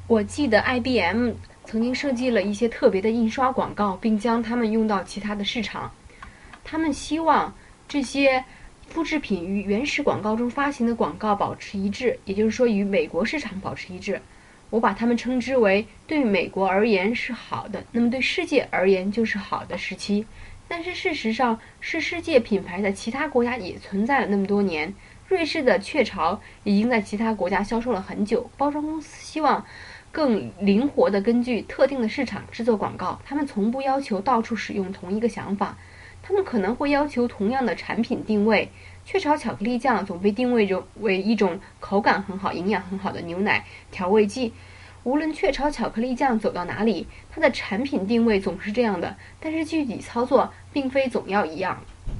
我记得 IBM 曾经设计了一些特别的印刷广告，并将它们用到其他的市场。他们希望这些复制品与原始广告中发行的广告保持一致，也就是说与美国市场保持一致。我把它们称之为对美国而言是好的，那么对世界而言就是好的时期。但是事实上，是世界品牌在其他国家也存在了那么多年。瑞士的雀巢已经在其他国家销售了很久。包装公司希望更灵活地根据特定的市场制作广告，他们从不要求到处使用同一个想法。他们可能会要求同样的产品定位。雀巢巧克力酱总被定位为一种口感很好、营养很好的牛奶调味剂。无论雀巢巧克力酱走到哪里，它的产品定位总是这样的，但是具体操作并非总要一样。